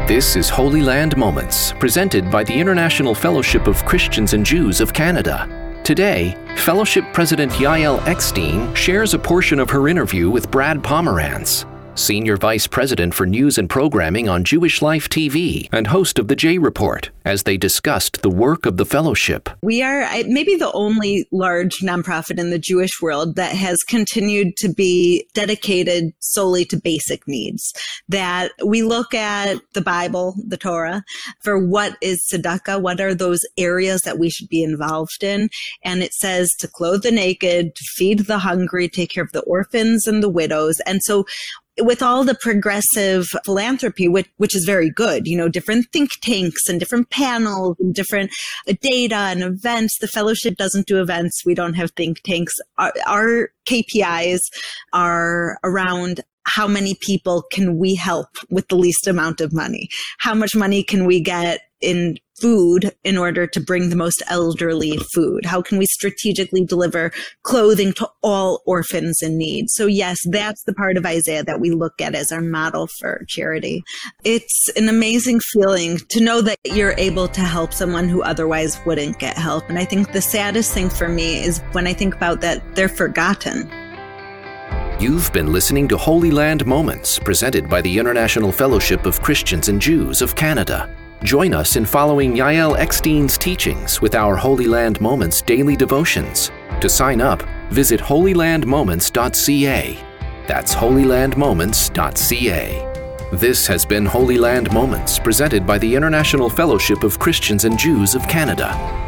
This is Holy Land Moments, presented by the International Fellowship of Christians and Jews of Canada. Today, Fellowship President Yael Eckstein shares a portion of her interview with Brad Pomerantz, Senior Vice President for News and Programming on Jewish Life TV and host of the J Report, as they discussed the work of the Fellowship. We are maybe the only large nonprofit in the Jewish world that has continued to be dedicated solely to basic needs. That we look at the Bible, the Torah, for what is tzedakah, what are those areas that we should be involved in. And it says to clothe the naked, to feed the hungry, take care of the orphans and the widows. And so with all the progressive philanthropy, which is very good, different think tanks and different panels and different data and events. The fellowship doesn't do events. We don't have think tanks. Our KPIs are around how many people can we help with the least amount of money? How much money can we get in food in order to bring the most elderly food? How can we strategically deliver clothing to all orphans in need? So yes, that's the part of Isaiah that we look at as our model for charity. It's an amazing feeling to know that you're able to help someone who otherwise wouldn't get help. And I think the saddest thing for me is when I think about that, they're forgotten. You've been listening to Holy Land Moments, presented by the International Fellowship of Christians and Jews of Canada. Join us in following Yael Eckstein's teachings with our Holy Land Moments daily devotions. To sign up, visit holylandmoments.ca. That's holylandmoments.ca. This has been Holy Land Moments, presented by the International Fellowship of Christians and Jews of Canada.